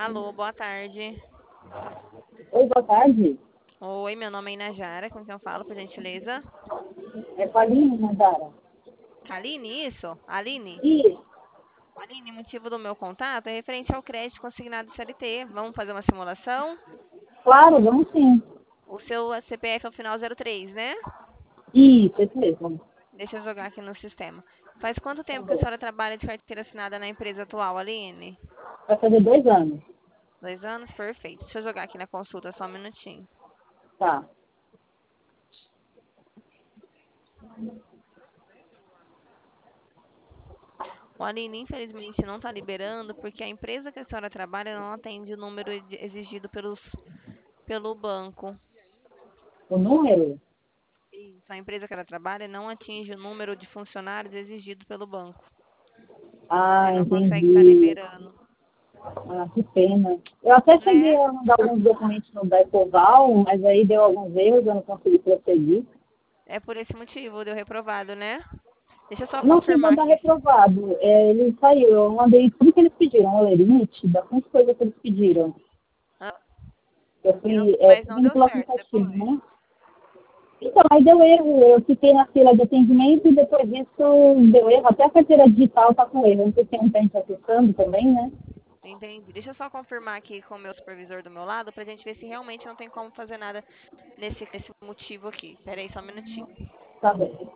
Alô, boa tarde. Oi, boa tarde. Oi, meu nome é Inajara, com quem eu falo, por gentileza? É com a Aline, Nandara. Aline, isso? Aline? E, Aline, motivo do meu contato é referente ao crédito consignado CLT. Vamos fazer uma simulação? claro, vamos sim. O seu CPF é o final 03, né? Isso mesmo. Deixa eu jogar aqui no sistema. Faz quanto Tá tempo que a bom. senhora trabalha de carteira assinada na empresa atual, Aline? Vai fazer 2 anos. 2 anos? Perfeito. Deixa eu jogar aqui na consulta, só um minutinho. Tá. O Aline, infelizmente, não está liberando porque a empresa que a senhora trabalha não atende o número exigido pelo banco. O número? Isso, a empresa que ela trabalha não atinge o número de funcionários exigido pelo banco. Aí Ah, não consegue estar entendi. liberando. Ah, que pena. Eu até cheguei Né? a mandar alguns documentos no Decoval, mas aí deu alguns erros, eu não consegui prosseguir. É por esse motivo, deu reprovado, né? Deixa eu só Não chegou confirmar a dar aqui. reprovado. Ele saiu, eu mandei tudo que eles pediram, o limite, bastante coisa que eles pediram. Ah, Eu fui mas não subindo deu pelo certo aplicativo, depois. né? Então, aí deu erro, eu fiquei na fila de atendimento e depois disso deu erro. Até a carteira digital está com erro. Não sei se tem muita gente acessando também, né? Entendi. Deixa eu só confirmar aqui com o meu supervisor do meu lado pra gente ver se realmente não tem como fazer nada nesse motivo aqui. Pera aí só um minutinho. Tá bem.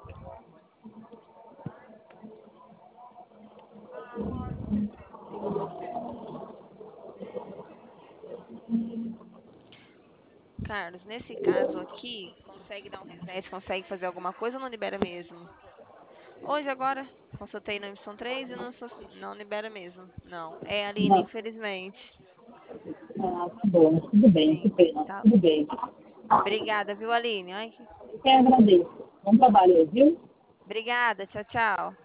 Carlos, nesse caso aqui, consegue dar um reset, consegue fazer alguma coisa ou não libera mesmo? Hoje agora, consultei no Y3 e não libera mesmo. Não, é Aline, Não. infelizmente. Ah, tá bom. Tudo bem, que Sim, pena. tá. Tudo bem. Obrigada, viu, Aline? Ai, Eu que agradeço. Bom trabalho, viu? obrigada, tchau, tchau.